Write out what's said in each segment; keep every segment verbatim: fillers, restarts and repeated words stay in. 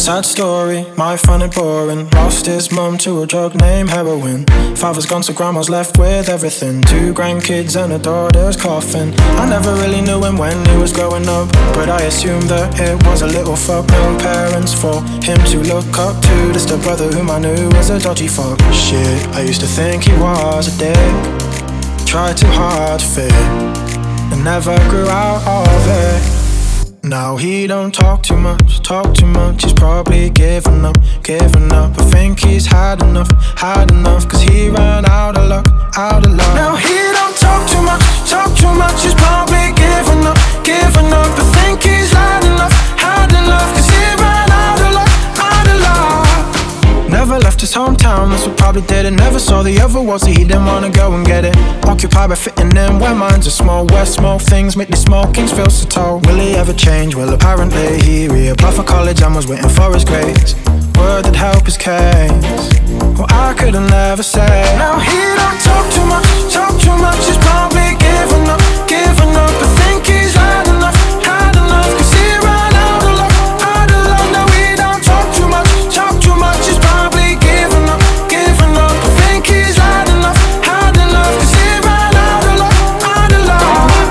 Sad story, might find it boring. Lost his mum to a drug named heroin. Father's gone so grandma's left with everything. Two grandkids and a daughter's coffin. I never really knew him when he was growing up, but I assumed that it was a little fuck. No parents for him to look up to. Just a brother whom I knew was a dodgy fuck. Shit, I used to think he was a dick. Tried too hard to fit and never grew out of it. Now he don't talk too much, talk too much. He's probably given up, given up. I think he's had enough, had enough. Cause he ran out of luck, out of luck. Now he don't talk too much, talk too much. He's probably given up, given up. I think he's had enough, had enough. Cause he ran out of luck, out of luck. Never left his hometown, that's what probably did it. Never saw the other world, so he didn't wanna go and get it. Occupied by fitting in where minds are small. Where small things make these small kings feel so tall. Will he ever change? Well, apparently he reapplied for college and was waiting for his grades. Word that help his case. Well, I couldn't ever say. Now he don't talk too much, talk too much. He's probably given up, given up. I think he's had enough, had enough. Cause he ran out of luck, out of luck. Now he don't talk too much, talk too much. He's probably given up, given up. I think he's had enough, had enough. Cause he ran out of luck, out of luck.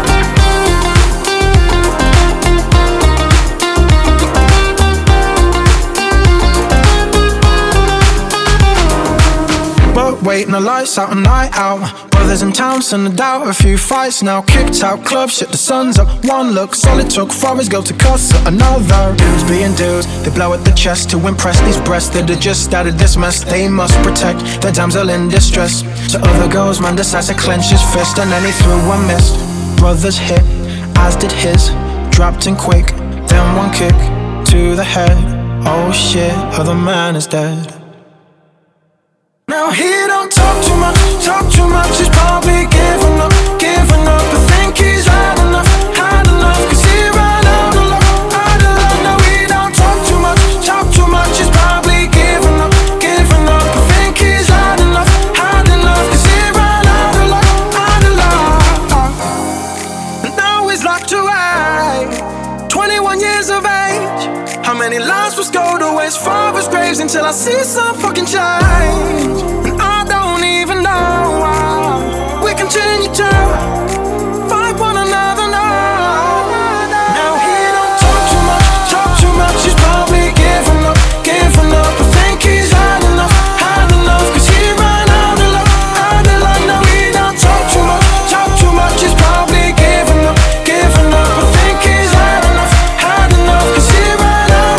But waiting the lights out, a night out. Brothers in town, send a doubt. A few fights now, kicked out club, shit the sun's up. One look, solid took for his girl to cuss at another. Dudes being dudes, they blow at the chest to impress these breasts that are just out of this mess. They must protect their damsel in distress. To other girls, man decides to clench his fist, and then he threw a miss. Brothers hit, as did his. Dropped in quick, then one kick to the head. Oh shit, other man is dead. Now he don't talk too much, talk too much. He's probably given up, given up. I think he's had enough, had enough. Cause he ran out of luck, out of luck. Now he don't talk too much, talk too much. He's probably given up, given up. I think he's had enough, had enough. Cause he ran out of luck, out of luck. And now he's locked away, twenty-one years of age. How many lives will go to his father's graves until I see some fucking change? And I don't even know how we continue to fight one another now. Now he don't talk too much, talk too much. He's probably given up, given up. I think he's had enough, had enough. Cause he ran out of luck, out of luck. Now he don't talk too much, talk too much. He's probably given up, given up. I think he's had enough, had enough. Cause he ran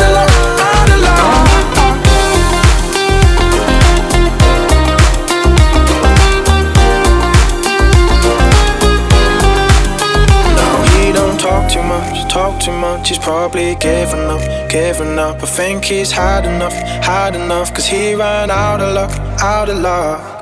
talk too much, he's probably given up, given up. I think he's had enough, had enough. Cause he ran out of luck, out of luck.